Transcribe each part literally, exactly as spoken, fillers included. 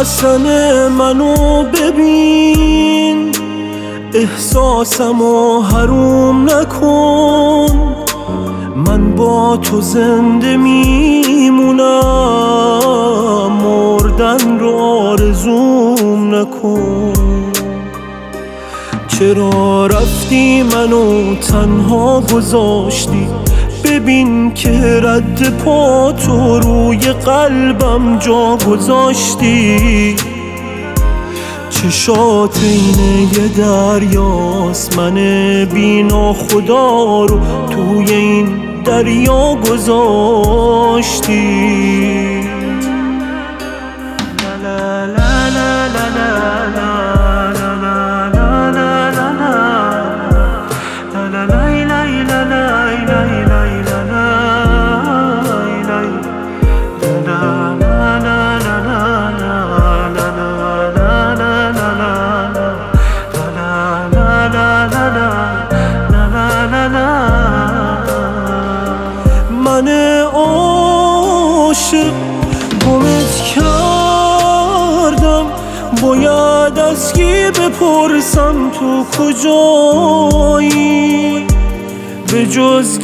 حسن منو ببین، احساسمو حروم نکن. من با تو زنده میمونم، مردن رو آرزوم نکن. چرا رفتی منو تنها گذاشتی؟ ببین که رد پا تو روی قلبم جا گذاشتی. چشات اینه یه دریاست، من بینا خدا رو توی این دریا گذاشتی. لا لا لا لا لا من عاشق گمت کردم، باید از کی بپرسم تو کجایی؟ به جز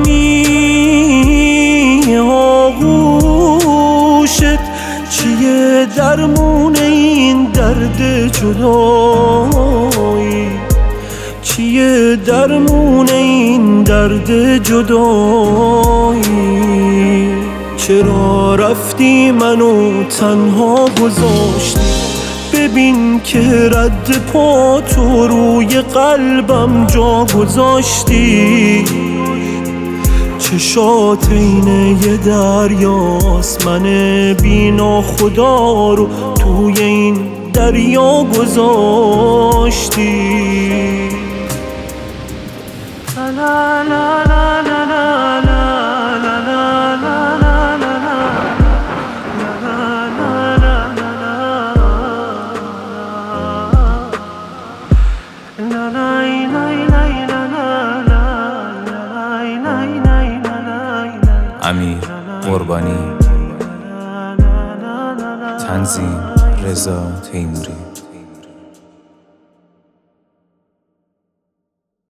گرمی آغوشت چیه درمون این درد جدایی؟ چیه درمون این درد جدایی؟ چرا رفتی منو تنها گذاشتی؟ ببین که رد پا تو روی قلبم جا گذاشتی. چشات اینه یه دریاست، من بینا خدا رو توی این دریا گذاشتی. لا لا لا لا لا لا لا لا امیر قربانی، تنظیم رضا تیموری.